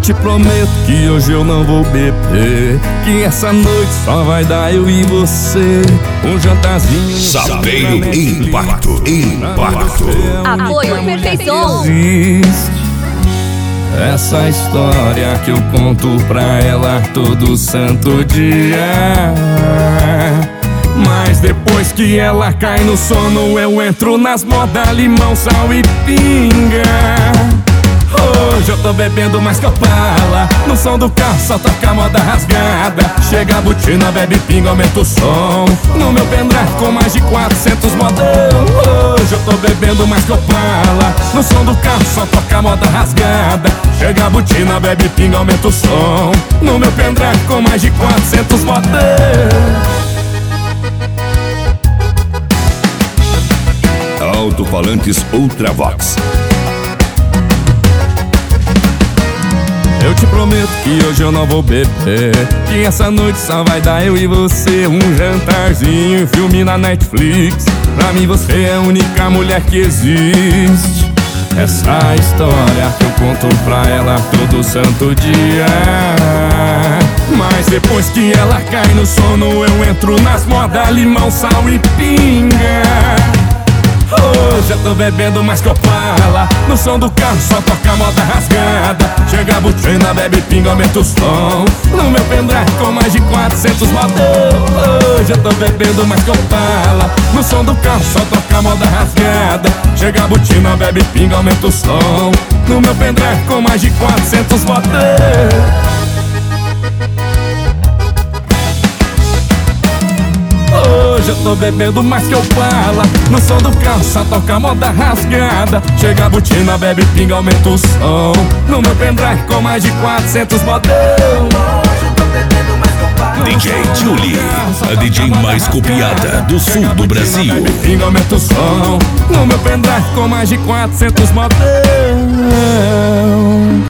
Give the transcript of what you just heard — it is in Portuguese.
te prometo que hoje eu não vou beber, que essa noite só vai dar eu e você. Um jantarzinho Sabendo Impacto. Apoio Perfeição. Existe essa história que eu conto pra ela todo santo dia, mas depois que ela cai no sono eu entro nas modas limão, sal e pinga. Hoje eu tô bebendo mais que Opala, no som do carro só toca moda rasgada. Chega a botina, bebe pinga, aumenta o som, no meu pendrive com mais de 400 modão. Hoje eu tô bebendo mais que Opala, no som do carro só toca moda rasgada. Chega a botina, bebe pinga, aumenta o som, no meu pendrive com mais de 400 modão. Alto-falantes Ultravox. Eu te prometo que hoje eu não vou beber, que essa noite só vai dar eu e você. Um jantarzinho, filme na Netflix. Pra mim você é a única mulher que existe. Essa história que eu conto pra ela todo santo dia, mas depois que ela cai no sono eu entro nas modas limão, sal e pinga. Hoje eu tô bebendo mais que Opala, no som do carro só toca moda rasgada. Chega a botina, bebe pinga, aumenta o som, no meu pendrive com mais de 400 modão. Hoje eu tô bebendo mais que Opala, no som do carro só toca moda rasgada. Chega a botina, bebe pinga, aumenta o som, no meu pendrive com mais de 400 modão. Hoje eu tô bebendo mais que Opala, no som do carro só toca moda rasgada. Chega a botina, bebe pinga, aumenta o som, no meu pendrive com mais de 400 modão. DJ Julie, a DJ mais copiada do sul do Brasil. Bebe pinga, aumenta o som, no meu pendrive com mais de 400 modão.